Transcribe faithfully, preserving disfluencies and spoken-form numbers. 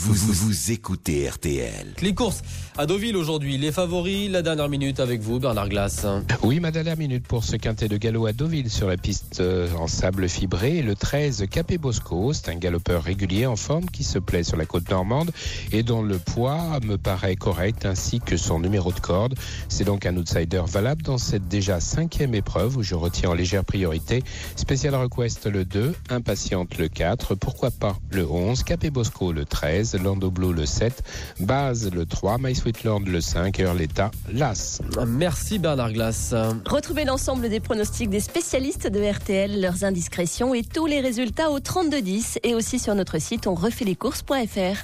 vous, vous, vous écoutez R T L. Les courses à Deauville aujourd'hui, les favoris, la dernière minute avec vous, Bernard Glass. Oui, ma dernière minute pour ce quintet de galop à Deauville sur la piste en sable fibré. Le treize, Capé Bosco, c'est un galopeur régulier en forme qui se plaît sur la côte normande et dont le poids me paraît correct ainsi que son numéro de corde. C'est donc un outsider valable dans cette déjà cinquième épreuve où je retiens en légère priorité Special Request le deux, Impatiente le quatre, pourquoi pas le onze, Capé Bosco le treize, Lando Blue le sept, Baz le trois, My Sweet Lord le cinq et Hurletta l'As. Merci Bernard Glass. Retrouvez l'ensemble des pronostics des spécialistes de R T L, leurs indiscrétions et tous les résultats au trente-deux dix et aussi sur notre site on refait les courses point f r.